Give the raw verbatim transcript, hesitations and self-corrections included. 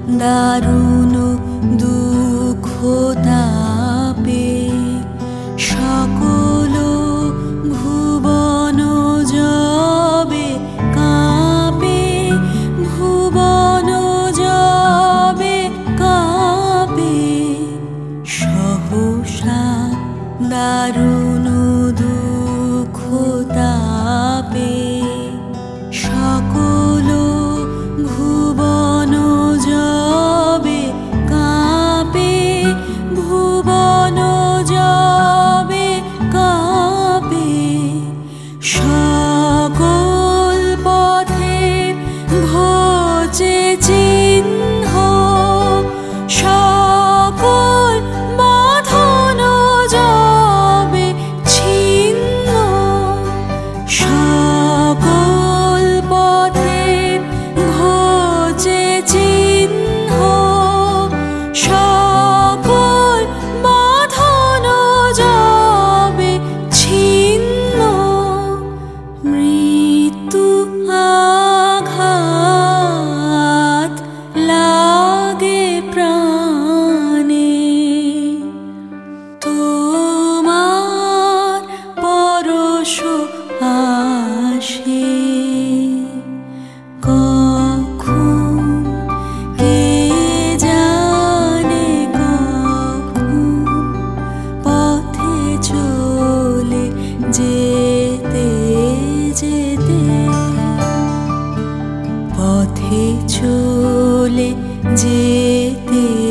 দারুণ দুঃখ তাপে সকল ভুবন যবে কাঁপে, ভুবন যবে কাঁপে। সহসা দারুণ দুঃখ তাপে সকল ভুবন যবে কাঁপে, ভুবন যবে কাঁপে। সকল পথে ঘোচে চিহ্ন, সকল বাঁধন যবে ছিন্ন। সকল পথে ঘোচে চিহ্ন, সকল বাঁধন যবে ছিন্ন। মৃত্যু আঘাত লাগে প্রাণে, তোমার পরশ আসে। কখন কে জানে, কখন পথে চলে যেতে যেতে, পথে চলে যেতে